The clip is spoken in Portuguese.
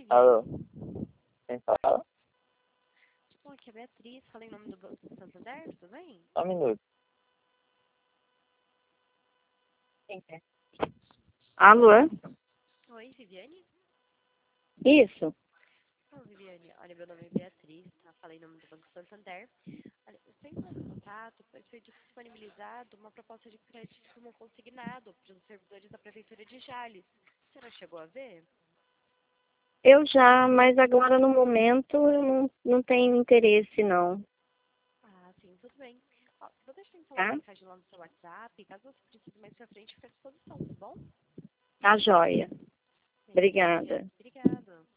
Viviane. Alô? Quem fala? Bom, aqui é a Beatriz, falei em nome do Banco do Santander, tudo bem? Só um minuto. Quem é? Alô? Oi, Viviane? Isso. Ô, Viviane, olha, meu nome é Beatriz, tá? Falei em nome do Banco Santander. Olha, eu estou entrando em contato, pois foi disponibilizado uma proposta de crédito como consignado para os servidores da Prefeitura de Jales. Você não chegou a ver? Eu já, mas agora no momento eu não tenho interesse, não. Ah, sim, tudo bem. Ó, vou deixar então uma Tá? mensagem lá no seu WhatsApp, caso você precise mais pra frente, fica à disposição, tá bom? Tá joia. Beleza, Obrigada. Viviane. Obrigada.